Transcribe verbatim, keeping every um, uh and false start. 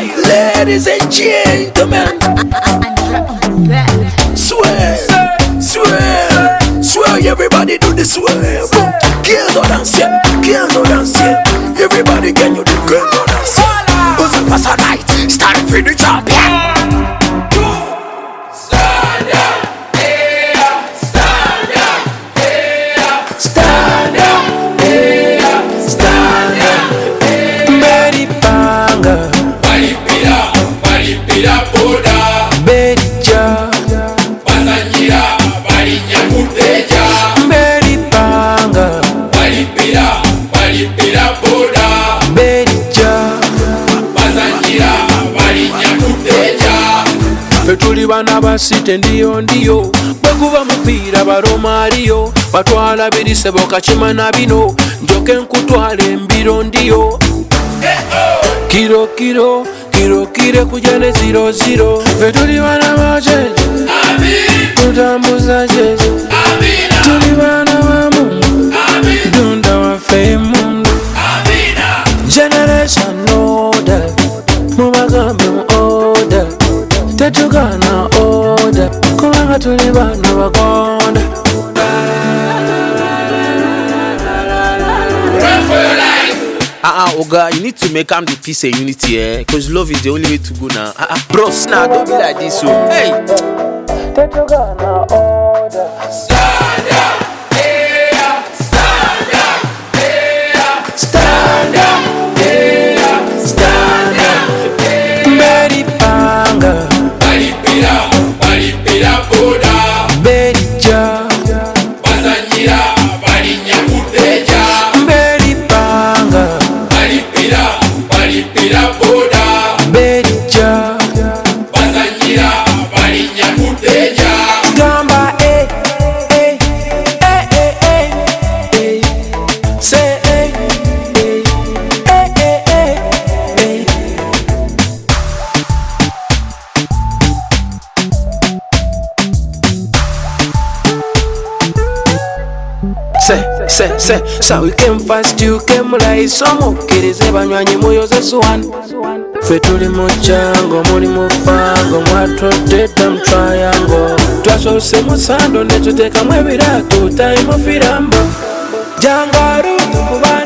Ladies and gentlemen, swear, swear, swear, everybody do the swear. Girls are dancing, girls are dancing. Everybody can you do girls are dancing. Who's the passer night? Start for the champion. Stand up, hey up, stand up, hey up, stand up, hey up, stand up, hey up. Mary Panga, Mary Pira, Mary Pira Boda, Mary Ja, Pasanyira, Mary Nyakuteja, Mary Panga, Mary Pira, Mary Pira Boda, Mary Ja, Pasanyira, Mary Nyakuteja. Fetuli bana basite ndiyo ndiyo bweguba mupira baromario batwala birisebo kachimana bino njoke nkutwale embiro ndiyo kiro kiro kiro kire kujane zero zero fetuli bana bajeje tutambuza jeje tuli bana wa Mungu dunda wa femundu generation order mubagambe mu order tetugana order kubanga tuli bana bagonda. Ah uh, uh, Oga, you need to make am the peace and unity, eh? Because love is the only way to go now. Ah uh, uh, bros, now don't be like this, so hey. Tetugana order. Stand up, hey up, stand up, hey up, stand up, hey up, stand up, hey up. Mary Panga, Mary Pira, Mary Pira Boda, Mary Ja, Pasanyira, Mary Nyakuteja, Mary Panga, Mary Pira, Mary Pira Boda, Mary Ja, Pasanyira, Mary Nyakuteja. Gamba eh eh eh eh eh eh say eh eh eh eh eh eh. Say, say, say, so we came fast, you came like some kirize banywanyi moyo zesuwan fetuli mujango muri mufango mwatoteta mtriango twasose musando netuteka mwebiratu time firambo jangaru tukuba